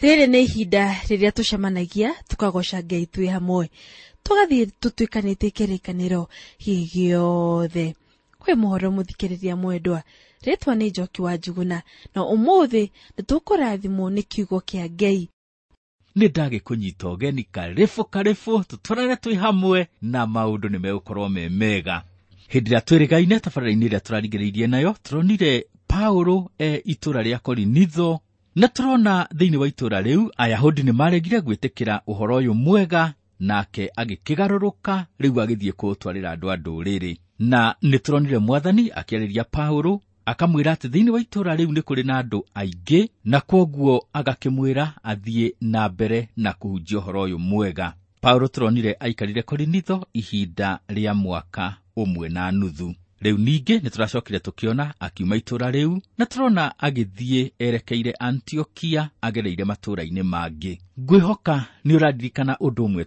Rĩrĩ nĩ ihinda rĩrĩa tũcemanagia tukagoca Ngai twĩ hamwe, tugathiĩ tũtuĩkanĩtie kĩrĩkanĩro gĩothe. Kwĩ mohoro mũthikĩrĩria mwendwa, rĩtwa nĩ Njoki wa Njuguna, na ũmũthĩ nĩtũkũrathimwo nĩ kiugo kĩa Ngai. Nĩ ndagĩkũnyita ũgeni karĩbũ tũtwarane twĩ hamwe na maũndũ nĩ megũkorwo me mega. Hĩndĩ ĩrĩa twĩrĩgaine tabarĩra-inĩ ĩrĩa tũrarigĩrĩirie nayo, tũronire Paulo itũũra rĩa Korinitho, na tũrona thĩinĩ wa itũũra rĩu Ayahudi nĩ maregire gwĩtĩkĩra ũhoro ũyũ mwega, nake agĩkĩgarũrũka rĩu agĩthiĩ kũũtwarĩra andũ a ndũrĩrĩ. Na nĩ tũronire Mwathani akĩarĩria Paulo, akamwĩra atĩ thĩinĩ wa itũũra rĩu nĩ kũrĩ na andũ aingĩ, na kwoguo agakĩmwĩra athiĩ na mbere na kũhunjia ũhoro ũyũ mwega. Paulo tũronire aikarire Korinitho ihinda rĩa mwaka ũmwe na nuthu. Rĩu ningĩ nĩ tũracokire tũkĩona akiuma itũũra rĩu, na tũrona agĩthiĩ erekeire Antiokia agereire matũũra-inĩ mangĩ. Ngwĩhoka nĩ ũraririkana ũndũ ũmwe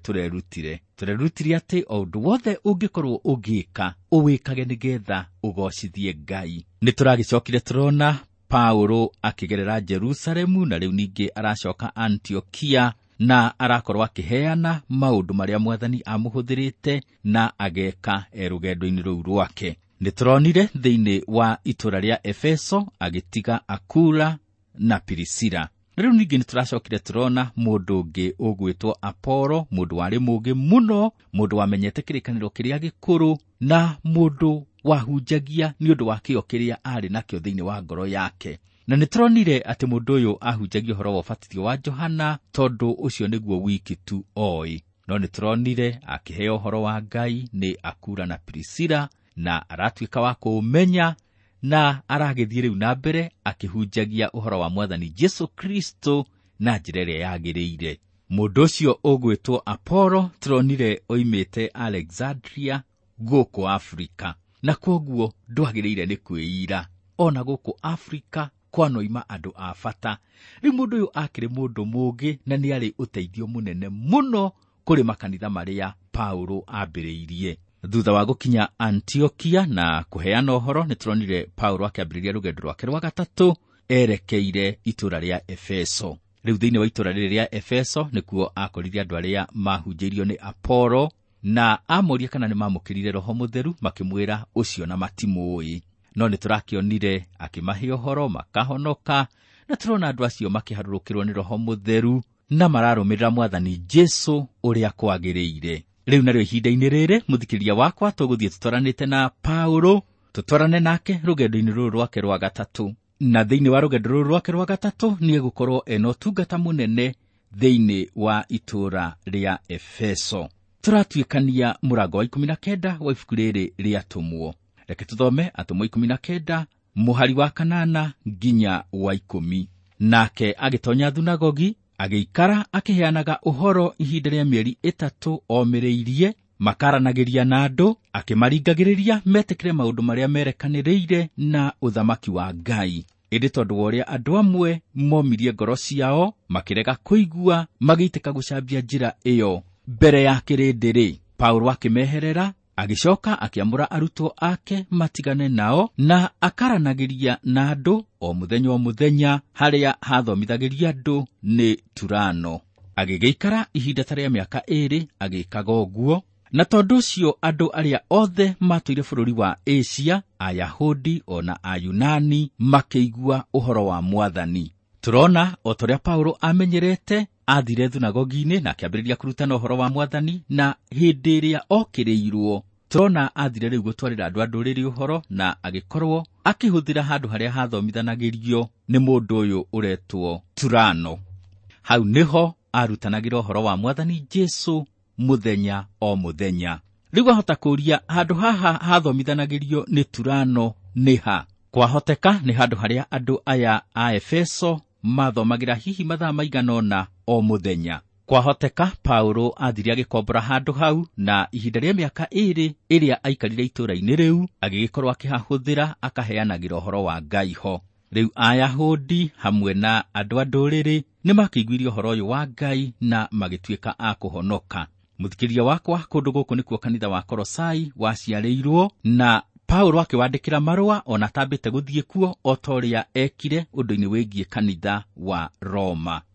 tũrerutire atĩ o ũndũ wothe ũngĩkorwo ũgĩka ũwĩkage nĩgetha ũgocithie Ngai. Nĩ tũragĩcokire tũrona Paulo akĩgerera Jerusalemu, na rĩu ningĩ aracoka Antiokia, na arakorwo akĩheana maũndũ marĩa Mwathani amũhũthĩrĩte na ageka rũgendo-inĩ rũu rwake. Nĩ tũronire thĩinĩ wa itũũra rĩa Efeso agĩtiga Akula na Pirisila. Rĩu ningĩ nĩ tũracokire tũrona mũndũ ũngĩ ũgwĩtwo Apolo, mũndũ warĩ mũũgĩ mũno, mũndũ wamenyete kĩrĩkanĩro kĩrĩa gĩkũrũ, na mũndũ wahunjagia nĩ ũndũ wa kĩyo kĩrĩa arĩ nakĩo thĩinĩ wa ngoro yake. Na nĩ tũronire atĩ mũndũ ũyũ ahunjagia ũhoro wa ũbatithio wa Johana, tondũ ũcio nĩguo wiki tu oĩ. No nĩ tũronire akĩheo ũhoro wa Ngai nĩ Akula na Pirisila, na aratuĩka wa kũũmenya, na aragĩthiĩ rĩu na mbere akĩhunjagia ũhoro wa Mwathani Jesu Kristo na njĩra ĩrĩa yagĩrĩire. Mũndũ ũcio ũgwĩtwo Apolo tũronire oimĩte Alexandria gũkũ Afrika, na kwoguo ndwagĩrĩire nĩ kwĩira. Ona gũkũ Afrika kwanoima andũ a bata. Rĩu mũndũ ũyũ akĩrĩ mũndũ mũũgĩ, na nĩ arĩ ũteithio mũnene mũno kũrĩ makanitha marĩa Paulo ambĩrĩirie. Thutha wa gũkinya Antiokia na kũheana ũhoro, nĩ tũronire Paulo akĩambĩrĩria rũgendo rwake rwa gatatũ erekeire itũũra rĩa Efeso. Rĩu thĩinĩ wa itũũra rĩrĩ rĩa Efeso nĩkuo akorire andũ arĩa mahunjĩirio nĩ Apolo, na amoria kana nĩ mamũkĩrire Roho Mũtheru, makĩmwĩra ũcio na matimũĩ. No nĩ tũrakĩonire akĩmahe ũhoro makahonoka, na tũrona andũ acio makĩharũrũkĩrwo nĩ Roho Mũtheru na mararũmĩrĩra Mwathani Jesu ũrĩa kwagĩrĩire. Rĩu narĩo ihinda-inĩ rĩrĩ, mũthikĩrĩria wakwa, tũgũthiĩ tũtwaranĩte na Paulo, tũtwarane nake rũgendo-inĩ rũrũ rwake rwa gatatũ. Na thĩinĩ wa rũgendo rũrũ rwake rwa gatatũ nĩ egũkorwo ena ũtungata mũnene thĩinĩ wa itũũra rĩa Efeso. Tũratuĩkania mũrango wa 19 wa ibuku rĩrĩ rĩa Atũmwo. Reke tũthome Atũmwo 19 mũhari wa 8 nginya wa 10. Nake agĩtonya thunagogi, agĩikara akĩheanaga ũhoro ihinda rĩa mĩeri 3 omĩrĩirie, makaranagĩria na andũ, akĩmaringagĩrĩria metĩkĩre maũndũ marĩa merekanĩrĩire na ũthamaki wa Ngai. Ĩndĩ tondũ wa ũrĩa andũ amwe momirie ngoro ciao, makĩrega kũigua, magĩitĩka gũcambia njĩra ĩyo mbere ya kĩrĩndĩ-rĩ, Paulo akĩmeherera, agĩcoka akĩamũra arutwo ake matigane nao, na akaranagĩria na andũ o mũthenya harĩa hathomithagĩria andũ nĩ Turano. Agĩgĩikara ihinda ta rĩa mĩaka 2 agĩkaga ũguo, na tondũ ũcio andũ arĩa othe matũire bũrũri wa Asia, Ayahudi ona Ayunani, makĩigua ũhoro wa Mwathani. Tũrona o torĩa Paulo amenyerete, athire thunagogi-inĩ na akĩambĩrĩria kũrutana ũhoro wa Mwathani, na hĩndĩ ĩrĩa okĩrĩirwo, tũrona athire rĩu gũtwarĩra andũ a ndũrĩrĩ ũhoro, na agĩkorwo akĩhũthĩra handũ harĩa hathomithanagĩrio nĩ mũndũ ũyũ ũretwo Turano. Hau nĩho arutanagĩra ũhoro wa Mwathani Jesu mũthenya o mũthenya. Rĩu ahota kũũria, handũ haha hathomithanagĩrio nĩ Turano nĩ ha? Kwahoteka nĩ handũ harĩa andũ aya a Efeso mathomagĩra hihi mathaa maigana ũna o mũthenya. Kwahoteka Paulo athire agĩkombora handũ hau, na ihinda rĩa mĩaka 2 ĩrĩa aikarire itũũra-inĩ rĩu agĩgĩkorwo akĩhahũthĩra akaheanagĩra ũhoro wa Ngai ho. Rĩu Ayahudi hamwe na andũ a ndũrĩrĩ nĩ makĩiguire ũhoro ũyũ wa Ngai na magĩtuĩka a kũhonoka. Mũthikĩrĩria wakwa, kũndũ gũkũ nĩkuo kanitha wa Kolosai waciarĩirwo, na Paulo akĩwandĩkĩra marũa ona tambĩte gũthiĩ kuo o ta ũrĩa ekire ũndũ-inĩ wĩgiĩ kanitha wa Roma.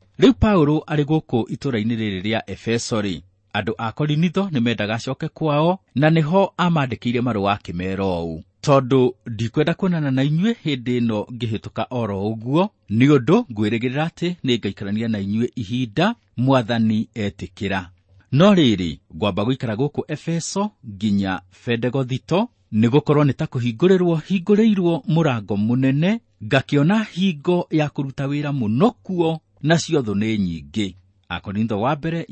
Riu Paulo arĩ gũkũ itũũra-inĩ rĩrĩ rĩa Efeso-rĩ, andũ a Korinitho nĩ mendaga acoke kwao, na nĩho amandĩkĩire marũa akĩmeera ũũ: tondũ ndikwenda kuonana na inyuĩ hĩndĩ ĩno ngĩhĩtũka oro ũguo, nĩ ũndũ ngwĩrĩgĩrĩra atĩ nĩngaikarania na inyuĩ ihinda Mwathani etĩkĩra. No rĩrĩ, ngwamba gũikara gũkũ Efeso nginya Pentegothito, nĩgũkorwo nĩ ta hingũrĩirwo mũrango mũnene, ngakĩona hingo ya kũruta wĩra mũno kuo, nacio thũ nĩ nyingĩ. Akorintho wa mbere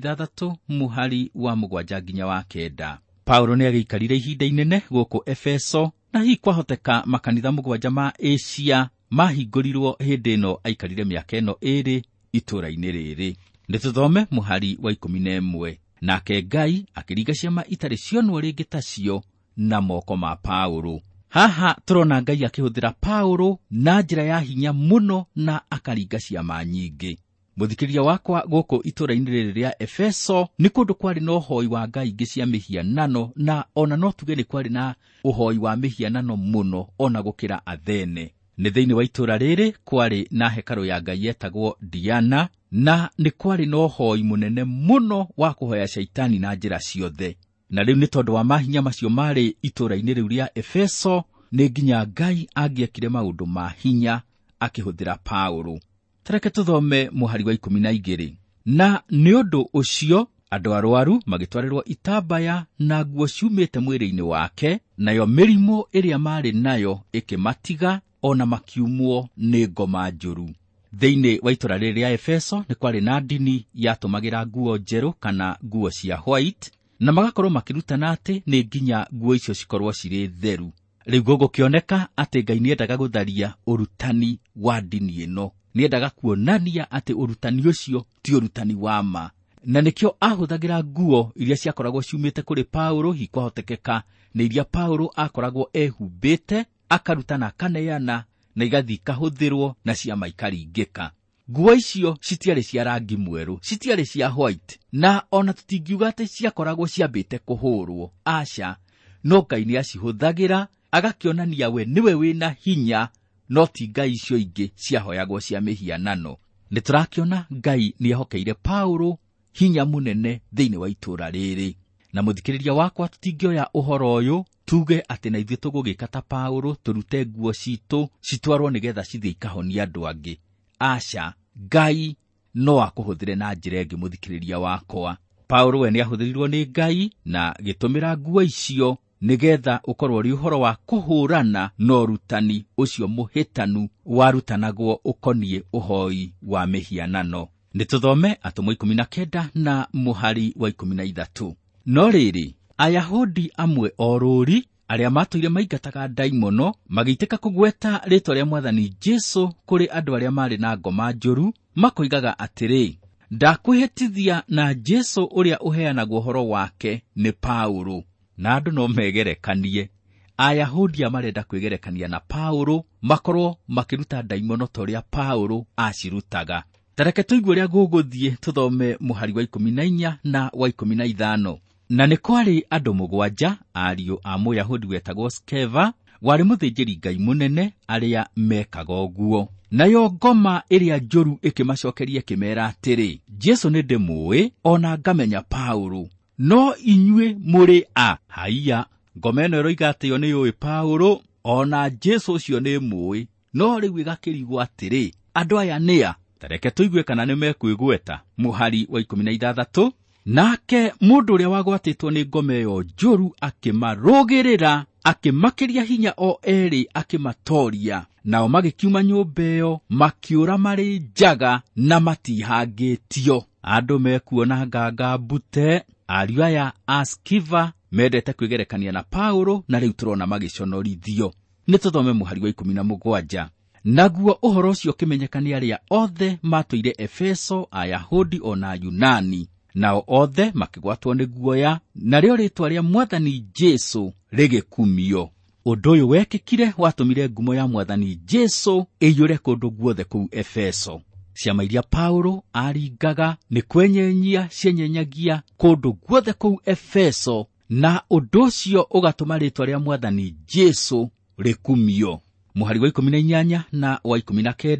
16 mũhari wa 7 nginya wa 9. Paulo nĩagĩikarire ihinda inene gũkũ Efeso, na hihi kwahoteka makanitha 7 ma Asia mahingũrirwo hĩndĩ ĩno aikarire mĩaka ĩno 2 itũũra-inĩ rĩrĩ. Nĩtũthome mũhari wa 11. Nake Ngai akĩringa ciama itarĩ cionwo rĩngĩ tacio na moko ma Paulo. Haha tũrona Ngai akĩhũthĩra Paulo na njĩra ya hinya mũno na akaringa ciama nyingĩ. Mũthikĩrĩria wakwa, gũkũ itũũra-inĩ rĩrĩ rĩa Efeso nĩ kũndũ kwarĩ na ũhoi wa ngai ingĩ cia mĩhianano, na ona no tuge nĩ kwarĩ na ũhoi wa mĩhianano mũno ona gũkĩra Athene. Nĩ thĩinĩ wa itũũra rĩrĩ kwarĩ na hekarũ ya ngai yetagwo Diana, na nĩ kwarĩ na ũhoi mũnene mũno wa kũhoya Shaitani na njĩra ciothe. Na rĩu nĩ tondũ wa mahinya macio marĩ itũũra-inĩ rĩu rĩa Efeso, nĩ nginya Ngai angĩekire maũndũ ma hinya akĩhũthĩra Paulo. Tareke tũthome mũhari wa 12. Na nĩ ũndũ ũcio andũ arwaru magĩtwarĩrwo itambaya na nguo ciumĩte mwĩrĩ-inĩ wake, nayo mĩrimũ ĩrĩa marĩ nayo ĩkĩmatiga, ona makiumwo nĩ ngoma njũru. Thĩinĩ wa itũũra rĩrĩ rĩa Efeso nĩ kwarĩ na ndini yatũmagĩra nguo njerũ kana nguo cia white, na magakorwo makĩrutana atĩ nĩ nginya nguo icio cikorwo cirĩ theru. Rĩu gũgũkĩoneka atĩ Ngai nĩendaga gũtharia ũrutani wa ndini ĩno. Nĩendaga kuonania atĩ ũrutani ũcio ti ũrutani wa ma, na nĩkĩo ahũthagĩra nguo iria ciakoragwo ciumĩte kũrĩ Paulo, hikwahotekeka nĩ iria Paulo akoragwo ehumbĩte, akarutana akaneana, na igathiĩ ikahũthĩrwo na ciama ikaringĩka. Nguo icio citiarĩ cia rangi mwerũ, citiarĩ cia white, na ona tũtingiuga atĩ ciakoragwo ciambĩte kũhũrwo. Aca, no Ngai nĩacihũthagĩra agakĩonania we nĩwe wĩna hinya, no ti ngai icio ingĩ ciahoyagwo cia mĩhianano. Nĩtũrakĩona Ngai nĩehokeire Paulo hinya mũnene thĩinĩ wa itũũra rĩrĩ. Na mũthikĩrĩria wakwa, tũtingĩoya ũhoro ũyũ tuge atĩ na ithuĩ tũgũgĩka ta Paulo, tũrute nguo citũ citwarwo nĩgetha cithiĩ ikahonia andũ angĩ. Aca, Ngai no akũhũthĩre na njĩra ĩngĩ. Mũthikĩrĩria wakwa, Paulo we nĩahũthĩrirwo nĩ Ngai na gĩtũmĩra nguo icio nĩgetha ũkorwo ũrĩ ũhoro wa kũhũrana na ũrutani ũcio mũhĩtanu warutanagwo ũkoniĩ ũhoi wa mĩhianano. Nĩtũthome Atũmwo 19 na mũhari wa 13. No rĩrĩ, Ayahudi amwe orũri arĩa matũire maingataga ndaimono magĩitĩka kũgweta rĩĩtwa rĩa Mwathani Jesũ kũrĩ andũ arĩa marĩ na ngoma njũru, makoigaga atĩrĩ, ndakwĩhĩtithia na Jesũ ũrĩa ũheanagwo ũhoro wake nĩ Paulo. Na andũ no megerekanie. Ayahudi marenda kwĩgerekania na Paulo, makorwo makĩruta ndaimono ta ũrĩa Paulo acirutaga. Tareke tũigue ũrĩa gũgũthiĩ. Tũthome mũhari wa 14 na wa 15. Na nĩ kwarĩ andũ 7 ariũ a Mũyahudi wetagwo Skeva, warĩ mũthĩnjĩri Ngai mũnene, arĩa mekaga ũguo. Nayo ngoma ĩrĩa njũru ĩkĩmacokeria ĩkĩmeera atĩrĩ, Jesũ nĩ ndĩmũĩ, ona ngamenya Paulo, no inyuĩ mũrĩ a? Haiya, ngoma ĩno ĩroiga atĩ yo nĩyũĩ Paulo, ona Jesũ ũcio nĩ mũĩ, no rĩu ĩgakĩrigwo atĩrĩ, andũ aya nĩa? Tareke tũigue kana nĩ mekwĩgweta. Mũhari wa 16. Nake mũndũ ũrĩa wagwatĩtwo nĩ ngoma ĩyo njũru akĩmarũgĩrĩra, akĩmakĩria hinya o erĩ, akĩmatooria. Nao magĩkiuma nyũmba ĩyo makĩũra marĩ njaga na matihangĩtio. Andũ mekuona nganga mbute. Ariũ aya a Skeva mendete kwĩgerekania na Paulo, na rĩu tũrona magĩconorithio. Nĩtũthome mũhari wa 17. Naguo ũhoro ũcio ũkĩmenyeka nĩ arĩa othe matũire Efeso, Ayahudi ona Yunani. Nao othe makĩgwatwo nĩ guoya, narĩo rĩĩtwa rĩa Mwathani Jesũ rĩgĩkumio. Ũndũ ũyũ wekĩkire watũmire ngumo ya Mwathani Jesũ ĩiyũre kũndũ guothe kũu Efeso. Ciama iria Paulo aringaga nĩ kwenyenyia cienyenyagia kũndũ guothe kũu Efeso, na ũndũ ũcio ũgatũma rĩĩtwa rĩa Mwathani Jesũ rĩkumio. Mũhari wa 18 na wa 19.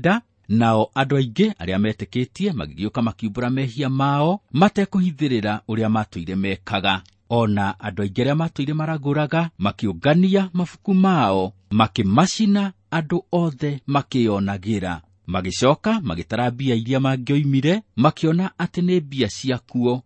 nao andũ aingĩ arĩa metĩkĩtie magĩgĩũka makiumbũra mehia mao matekũhithĩrĩra ũrĩa matũire mekaga. Ona andũ aingĩ arĩa matũire maragũraga makĩũngania mabuku mao makĩmacina, andũ othe makĩonagĩra. Magĩcoka magĩtara mbia iria mangĩoimire, makĩona atĩ nĩ mbia ciakuo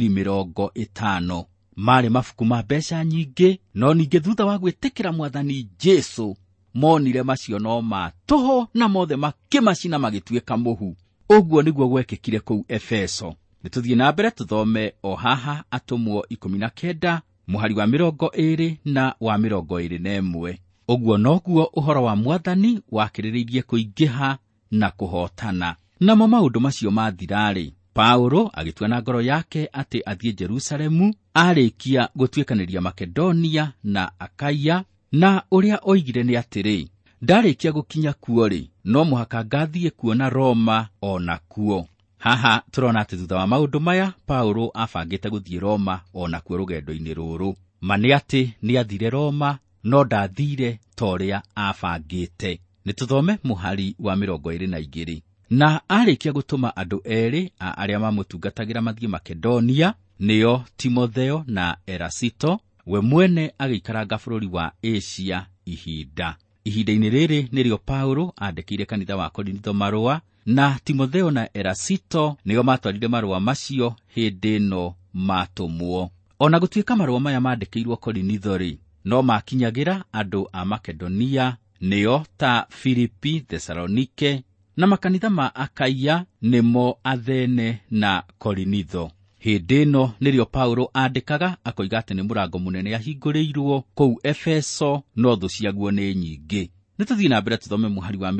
50,000. Marĩ mabuku ma mbeca nyingĩ, no ningĩ thutha wa gwĩtĩkĩra Mwathani Jesũ monire macio no ma tũhũ na mothe makĩmacina magĩtuĩka mũhu. Ũguo nĩguo gwekĩkire kũu Efeso. Nĩtũthiĩ na mbere tũthome o haha Atũmwo 19 mũhari wa 20 na wa 21. Ũguo noguo ũhoro wa Mwathani wakĩrĩrĩirie kũingĩha na kũhotana. Namo maũndũ macio mathirarĩ, Paulo agĩtua na ngoro yake atĩ athiĩ Jerusalemu arĩkia gũtuĩkanĩria Makedonia na Akaia, na ũrĩa oigire nĩ atĩrĩ, ndarĩkia gũkinya kuo-rĩ, no mũhaka ngathiĩ kuona Roma o nakuo. Haha tũrona atĩ thutha wa maũndũ maya Paulo abangĩte gũthiĩ Roma o nakuo rũgendo-inĩ rũrũ. Ma nĩ atĩ nĩ athire Roma, no ndathire torĩa abangĩte. Nĩtũthome mũhari wa 22. Na arĩkia gũtũma andũ erĩ arĩa mamũtungatagĩra mathiĩ Makedonia, nĩo Timotheo na Erasito, we mwene agĩikaranga bũrũri wa Asia ihinda. Ihinda-inĩ rĩrĩ nĩrĩo Paulo andĩkĩire kanitha wa Korinitho marũa, na Timotheo na Erasito nĩo matwarire marũa macio hĩndĩ ĩno matũmwo. Ona gũtuĩka marũa maya mandĩkĩirwo Korinitho-rĩ, no makinyagĩra andũ a Makedonia, nĩo ta Filipi, Thesalonike, na makanitha ma Akaia, nĩmo Athene na Korinitho. Hĩndĩ ĩno nĩrĩo Paulo andĩkaga akoiga atĩ nĩ mũrango mũnene ahingũrĩirwo kũu Efeso, no thũ ciaguo nĩ nyingĩ. Nĩtũthiĩ na mbere tũthome mũhari wa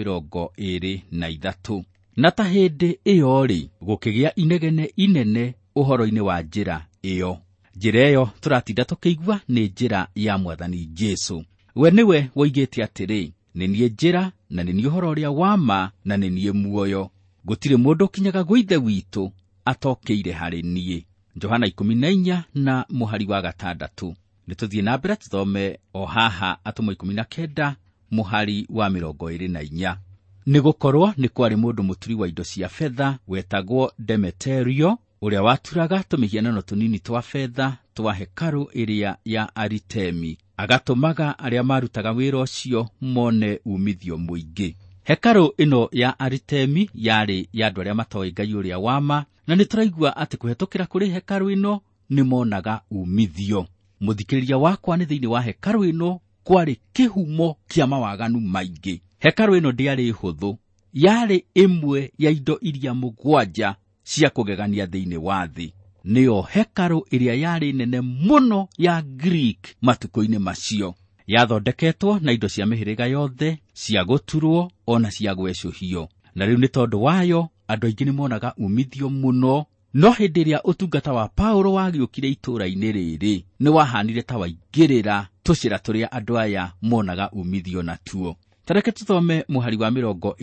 23. Na ta hĩndĩ ĩyo-rĩ, gũkĩgĩa inegene inene ũhoro-inĩ wa njĩra ĩyo. Njĩra ĩyo tũratinda tũkĩigua nĩ njĩra ya Mwathani Jesũ. We nĩwe woigĩte atĩrĩ, nĩ niĩ njĩra na nĩ niĩ ũhoro ũrĩa wa ma na nĩ niĩ muoyo. Gũtirĩ mũndũ ũkinyaga gwĩ Ithe witũ atokĩire harĩ niĩ. Johana 14 na mũhari wa 6. Nĩtũthiĩ na mbere tũthome o haha Atũmwo 19 mũhari wa 24. Nĩgũkorwo nĩ kwarĩ mũndũ mũturi wa indo cia betha wetagwo Demeterio, ũrĩa waturaga tũmĩhianano tũnini twa betha twa hekarũ ĩrĩa ya Aritemi, agatũmaga arĩa marutaga wĩra ũcio mone umithio mũingĩ. Hekarũ ĩno ya Aritemi yarĩ ya andũ arĩa matoĩ Ngai ũrĩa wa ma, na nĩtũraigua atĩ kũhetũkĩra kũrĩ hekarũ ĩno nĩmonaga umithio. Mũthikĩrĩria wakwa, nĩ thĩinĩ wa hekarũ ĩno kwarĩ kĩhumo kĩa mawaganu maingĩ. Hekarũ ĩno ndĩarĩ hũthũ, yarĩ ĩmwe ya indo iria 7 cia kũgegania thĩinĩ wa thĩ. Nĩyo hekarũ ĩrĩa yarĩ nene mũno ya Greek matukũ-inĩ macio. Yathondeketwo na indo cia mĩhĩrĩga yothe, cia gũturwo ona cia gwecũhio. Na rĩu nĩ tondũ wayo andũ aingĩ nĩmonaga umithio mũno. No hĩndĩ ĩrĩa ũtungata wa Paulo wagĩũkire itũũra-inĩ rĩrĩ, nĩ wahanire ta waingĩrĩra tũcĩra tũrĩa andũ aya monaga umithio natuo. Tareke tũthome mũhari wa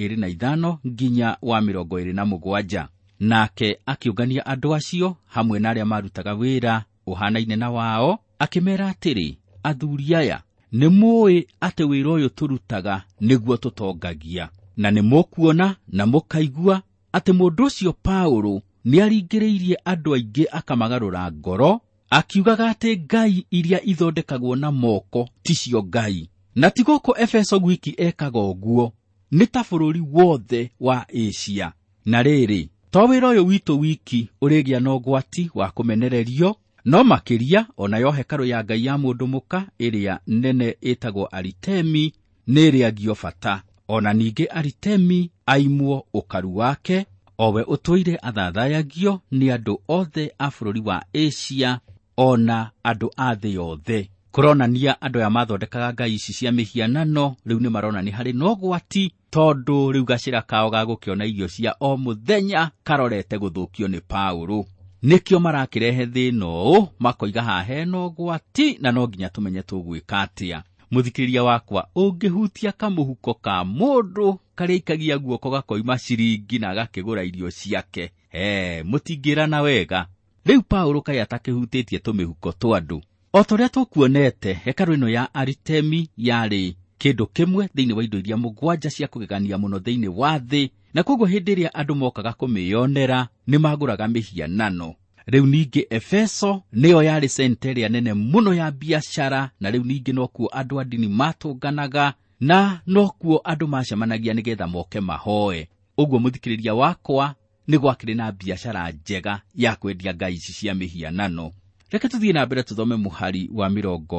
25 nginya wa 27. Nake akĩũngania andũ acio hamwe na arĩa marutaga wĩra ũhanaine na wao, akĩmera atĩrĩ, athuri aya, nĩmũĩ atĩ wĩra ũyũ tũrutaga nĩguo tũtongagia, na nĩmũkuona na mũkaigua atĩ mũndũ ũcio Paulo nĩaringĩrĩirie andũ aingĩ akamagarũra ngoro, akiugaga atĩ ngai iria ithondekagwo na moko ticio ngai. Na ti gũkũ Efeso gwiki ekaga ũguo, nĩ ta bũrũri wothe wa Asia. Na rĩrĩ, to wĩra ũyũ witũ wiki ũrĩgĩa na ũgwati wa kũmenererio, no makĩria onayo hekarũ ya ngai ya mũndũ mũka ĩrĩa nene ĩtagwo Aritemi nĩrĩagio bata. Ona ningĩ Aritemi aimwo ũkaru wake, owe ũtũire athathayagio nĩ andũ othe a bũrũri wa Asia, ona andũ a thĩ yothe. Kũronania andũ aya mathondekaga ngai ici cia mĩhianano rĩu nĩ marona nĩ harĩ na ũgwati, tondũ rĩu gacĩra kao ga gũkĩona irio cia o mũthenya karorete gũthũkio nĩ Paulo. Nĩkĩo marakĩrehe thĩna ũũ, makoiga haha hena ũgwati na no nginya tũmenye tũgwĩka atĩa. Mũthikĩrĩria wakwa, ũngĩhutia kamũhuko ka mũndũ karĩa ikagia guoko gakoima ciringi na gakĩgũra irio ciake, mũtingĩrana wega. Rĩu Paulo kaĩ atakĩhutĩtie tũmĩhuko twa andũ. O torĩa tũkuonete, hekarũ ĩno ya Aritemi yarĩ kindu kimwe thiini wa indo iria mugwanja cia kugegania muno thiini wa thi, na koguo hindi iria andu mokaga kumiyonera ni maguraga mihianano. Riu ningi Efeso niyo yari senta iria nene muno ya biashara, na riu ningi nokuo andu adini matunganaga, na nokuo andu macemanagia nigetha moke mahoe. Uguo muthikiriria wakwa ni gwakire na biashara njega ya kwendia ngai ici cia mihianano. Reke tuthie na mbere tuthome muhari wa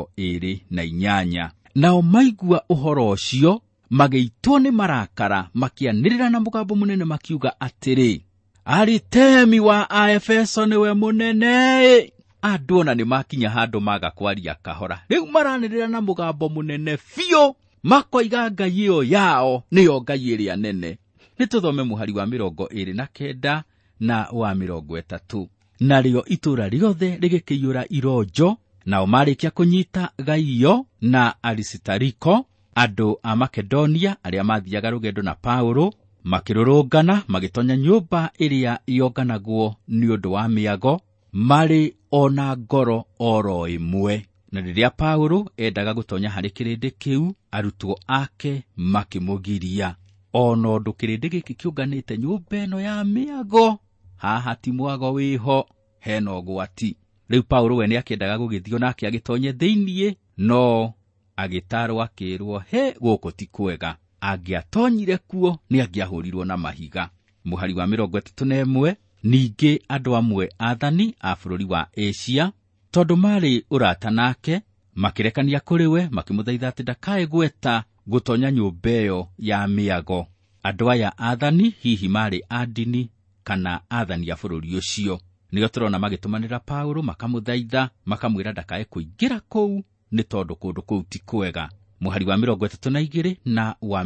28. Nao maigua uhoro ucio magĩitwo nĩ marakara, makianĩrĩra na mũgambo mũnene makiuga atĩrĩ, Aritemi wa Aefeso niwe munene. Andũ ona nĩ makinya handũ maga kwaria kahora, rĩu maranĩrĩra na mũgambo mũnene biũ, makoiga ngai ĩyo yao nĩyo ngai ĩrĩa nene. Nĩtũthome muhari wa 29 na wa 30. Narĩo itũra rĩothe rĩgĩkĩiyũra ironjo, nao marĩkia kũnyita Gaio na Arisitariko, andũ a Makedonia arĩa mathiaga rũgendo na Paulo, makĩrũrũngana magĩtonya nyũmba ĩrĩa yonganagwo nĩ ũndũ wa mĩago, marĩ ona ngoro oro ĩmwe. Na rĩrĩa Paulo endaga gũtonya harĩ kĩrĩndĩ kĩu, arutwo ake makĩmũgiria. Ona ũndũ kĩrĩndĩ gĩkĩ kĩũnganĩte nyũmba ĩno ya mĩago, haha ti mwago wĩho, hena ũgwati. Rĩu Paulo we nĩakĩendaga gũgĩthio nake agĩtonye thĩiniĩ, no agĩtarwo akĩrwo he gũkũ ti kwega. Angĩatonyire kuo nĩangĩahũrirwo na mahiga. Muhari wa 31. Ningĩ andũ amwe athani a bũrũri wa Asia, tondũ marĩ ũrata nake, makĩrekania kũrĩ we, makĩmũthaitha atĩ ndakae gweta gũtonya nyũmba ĩyo ya mĩago. Andũ aya athani hihi marĩ andini kana athani a bũrũri ũcio. Nĩo tũrona magĩtũmanĩra Paulo makamũthaitha, makamwĩra ndakae kũingĩra kũu nĩ tondũ kũndũ kũu ti kwega. Muhari wa 32 na wa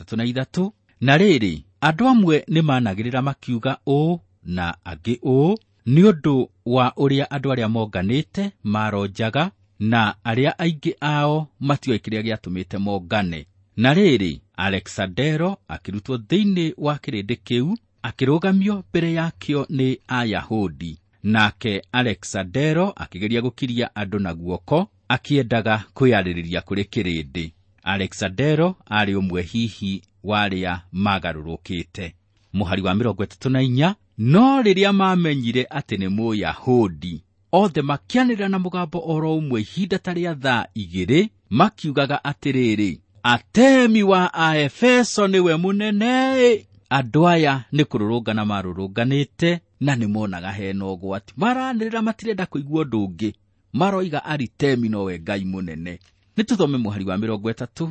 33. Na rĩrĩ, andũ amwe nĩ managĩrĩra makiuga ũũ na angĩ ũũ, nĩ ũndũ wa ũrĩa andũ arĩa monganĩte maronjaga, na arĩa aingĩ ao matioĩ kĩrĩa gĩatũmĩte mongane. Na rĩrĩ, Alexandero akĩrutwo thĩinĩ wa kĩrĩndĩ kĩu, akĩrũgamio mbere yakĩo nĩ Ayahudi. Nake Alexandero akĩgeria gũkiria andũ na guoko, akĩendaga kwĩyarĩrĩria kũrĩ kĩrĩndĩ. Alexandero arĩ ũmwe hihi warĩa magarũrũkĩte. Muhari wa 34. No rĩrĩa mamenyire atĩ nĩ Mũyahudi, othe makĩanĩrĩra na mũgambo oro ũmwe ihinda ta rĩa thaa 2, makiugaga atĩrĩrĩ, Atemi wa Aefeso niwe munene. Andũ aya nĩ kũrũrũngana marũrũnganĩte, na nĩ monaga hena ũgwati. Maranĩrĩra matirenda kũigua ũndũ ũngĩ, maroiga Aritemi nowe ngai mũnene. Nĩtũthome muhari wa 35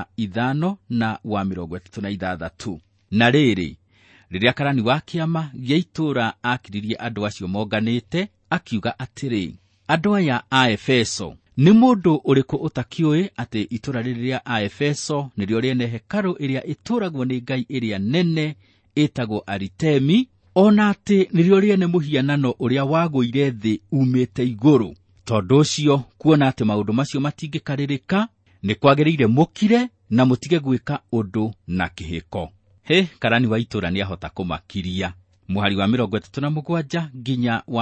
na wa 36. Na rĩrĩ, rĩrĩa karani wa kĩama gĩa itũra akiririe andũ acio monganĩte, akiuga atĩrĩ, andũ aya a Efeso, nĩ mũndũ ũrĩkũ ũtakĩũĩ atĩ itũra rĩrĩa a Efeso nĩrĩo rĩene hekarũ ĩrĩa ĩtũragwo nĩ ngai ĩrĩa nene ĩtagwo Aritemi, ona atĩ nĩrĩo rĩene mũhianano ũrĩa wagũire thĩ umĩte igũrũ. Tondũ ũcio, kuona atĩ maũndũ macio matingĩkarĩrĩka, nĩ kwagĩrĩire mũkire na mũtige gwĩka ũndũ na kĩhĩko. Karani wa itũra nĩahota kũmakiria. Muhari wa 37 nginya wa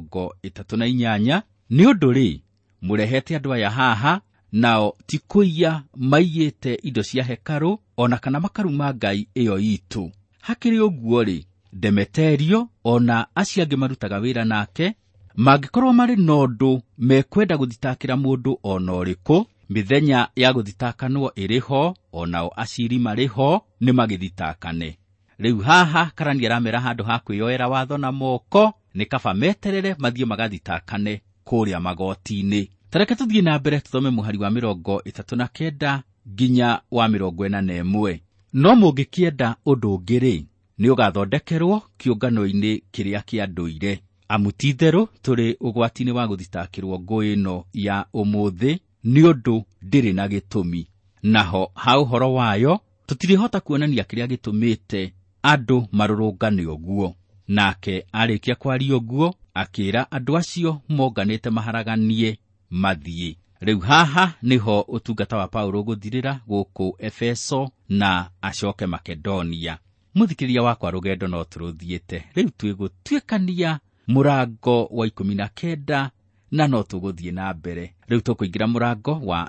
38. Nĩ ũndũ rĩ, mũrehete andũ aya haha, nao ti kũiya maiyĩte indo cia hekarũ, ona kana makaruma ngai ĩyo itũ. Hakĩrĩ ũguo rĩ, Demeterio ona acio angĩ marutaga wĩra nake, mangĩkorwo marĩ na ũndũ mekwenda gũthitakĩra mũndũ ona ũrĩkũ, mĩthenya ya gũthitakanwo ĩrĩho, onao aciri marĩho, nĩ magĩthitakane. Rĩu haha karani aramera handũ ha kwĩyoera watho na moko, nĩ kaba meterere mathiĩ magathitakane kũrĩa magoti-inĩ. Tareke tũthiĩ na mbere tuthome muhari wa 39 nginya wa 41. No mũngĩkĩenda ũndũ ũngĩ rĩ, nĩ ũgathondekerwo kĩũngano-inĩ kĩrĩa kĩa ndũire. Amu ti-itherũ tũrĩ ũgwati-inĩ wa gũthitakĩrwo ngũĩ ĩno ya ũmũthĩ, nĩ ũndũ ndĩrĩ na gĩtũmi. Naho ha ũhoro wayo, tũtirĩhota kuonania kĩrĩa gĩtũmĩte andũ marũrũngane ũguo. Nake arĩkia kwaria ũguo, akĩra andũ acio monganĩte maharaganie mathiĩ. Rĩu haha nĩho ũtungata wa Paulo gũthirĩra gũkũ Efeso na acoke Makedonia. Mũthikĩrĩria wakwa, rũgendo no tũrũthiĩte. Rĩu twĩgũtuĩkania mũrango wa 19 na no tuguthie na mbere. Riu tukuingira murango wa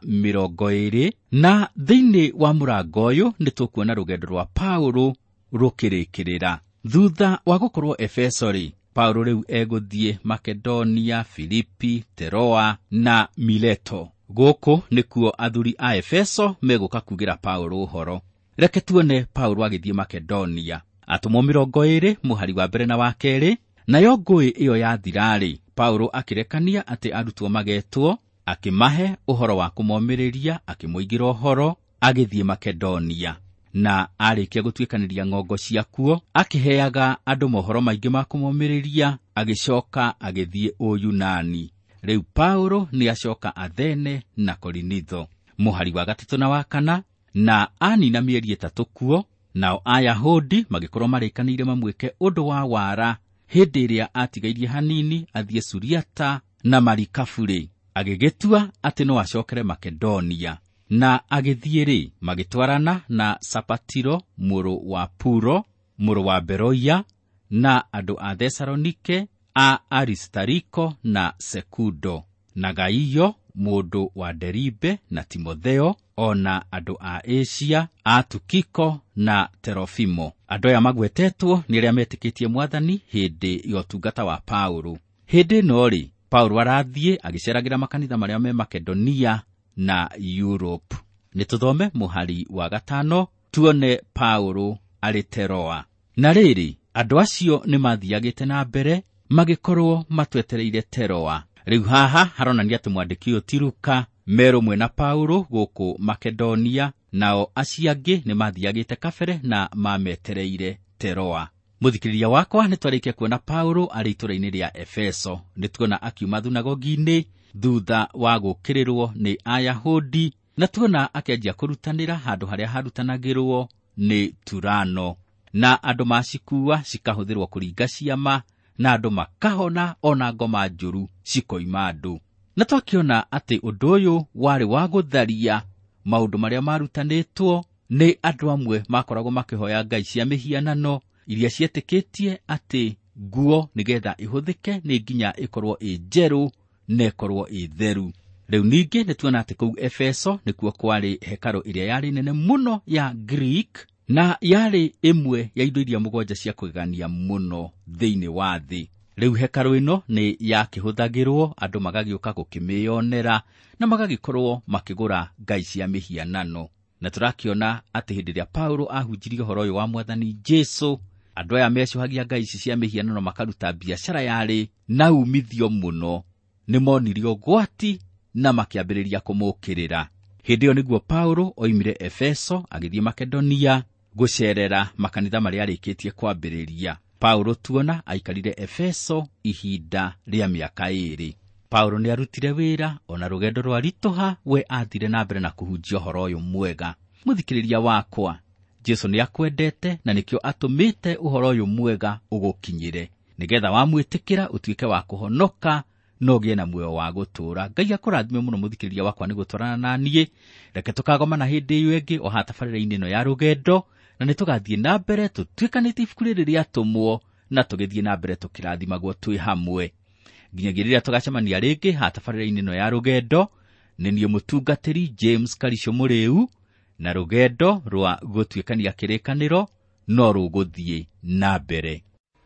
20 na thiini wa murango uyu ni tukuona rugendo rwa Paulo rukirikirira. Thutha wa gukorwo Efeso ri, Paulo riu eguthie Makedonia, Filipi, Teroa na Mileto. Guku nikuo athuri a Efeso meguka kugira Paulo uhoro. Reke tuone Paulo agithie Makedonia. Atumwo 20 muhari wa mbere na wa keri, nayo ngui iyo yathirari, Paulo akirekania ati arutwo magetwo, akimahe uhoro wa kumomiriria, akimuigira uhoro, agithie Makedonia. Na arikia gutwikaniria ngongo ciakuo, akiheaga andu mohoro maingi ma kumomiriria, agicoka agithie Uyunani. Riu Paulo ni acoka Athene na Korinitho. Muhari wa gatatu na wa kana, na anina mieri 3 kuo, nao Ayahudi magikorwo marikanire mamwike undu wa wara hindi iria atigairie hanini athie Suriata na Marikafuri. Agigitua ati no acokere Makedonia, na agithieri magitwarana na Sapatiro muru wa Puro, muru wa Beroia, na andu a Thesalonike, a Aristariko na Sekundo, na Gaiyo mundu wa Deribe na Timotheo, ona andu a Asia, a Tukiko na Terofimo. Andu aya magwetetwo ni aria metikitie Mwathani hindi ya utungata wa Paulo. Hindi nori Paulo arathie agiceragira makanitha maria me Makedonia na Europe. Nituthome muhari wa 5 tuone Paulo ari Teroa. Na riri andu acio ni mathiagite na mbere magikorwo matwetereire Teroa. Riu haha haronania ati mwandiki uyu ti Luka merumwe na Paulo guku Makedonia, nao aciangi ni mathiagite kabere na mametereire Teroa. Muthikiriria wakwa ni twarikia kuona Paulo ari ituraini ria Efeso. Nituona akiuma thunagogi-ini thutha wa gukirirwo ni Ayahudi, na tuona akianjia kurutanira handu haria harutanagirwo ni Turano, na andu macikuwa cikahuthirwo kuringa ciama, na andu makahona ona ngoma njuru cikoima andu. Na twakiona ati undu uyu wari wa gutharia maundu maria marutanitwo ni andu amwe makoragwo makihoya ngai cia mihianano iria cietikitie ati nguo nigetha ihuthike ni nginya ikorwo njeru na ikorwo theru. Riu ningi nituona ati kuu Efeso nikuo kwari hekalu iria yari nene muno ya Greek, na yari imwe ya indo iria mugwanja cia kugania muno thiini wa thi. Riu hekalu ino ni yakihuthagirwo andu magagiuka gukimionera na magagikorwo makigura ngai cia mihianano. Na turakiona ati hindi ria Paulo ahunjirie horo uyu wa Mwathani Jesu, andu aya mecuhagia ngai cia mihianano makaruta biashara yari na umithio muno, ni monirio gwati na makiambiriria kumukirira. Hindi yo niguo Paulo oimire Efeso agithie Makedonia gucerera makanitha maria arikitie kwambiriria. Paulo tuona aikarire Efeso ihinda ria miaka 2. Paulo ni arutire wira ona rugendo rwa rituha we athire na mbere na kuhunjia horo uyu mwega. Muthikiriria wakwa, Jesu ni akwendete na nikio atumite uhoro uyu mwega ugukinyire, nigetha wamwitikira utuike wa kuhonoka no gie na muoyo wa gutura. Ngai akurathime muno muthikiriria wakwa ni gutwarana nanie. Reke tukagoma na hindi iyo ingi o hatabarira-ini ino ya rugendo, na nitugathie na mbere tutwikanite ibuku riri ria tumwo na tugithie na mbere tukirathimagwo twi hamwe nginyagiriria tugacemania ringi hatabarira-ini ino ya rugendo. Ni niĩ mutungatiri James Karicio Muriu, na rugendo rwa gutwikania kirikaniro no ruguthie na mbere.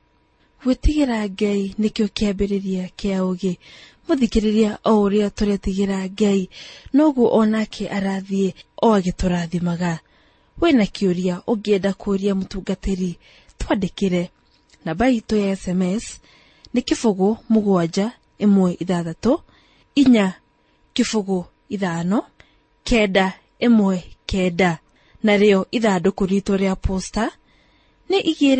Gwitigira Ngai nikio kiambiriria kia ugi. Muthikiriria o uria turetigira Ngai noguo onake arathie o agiturathimaga. Wena kiuria ungienda kuria mutungatiri, twandikire. Namba itu ya SMS ni 776-5-919, na rio ithanduku ritu ria posta ni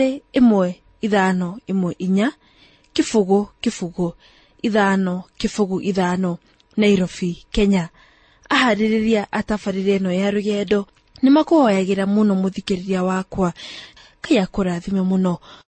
215-5-5 Nairobi, Kenya. Ahaririria atabarire no ya rugendo ni makuhoyagira muno muthikiriria wakwa. Kaya kurathime muno.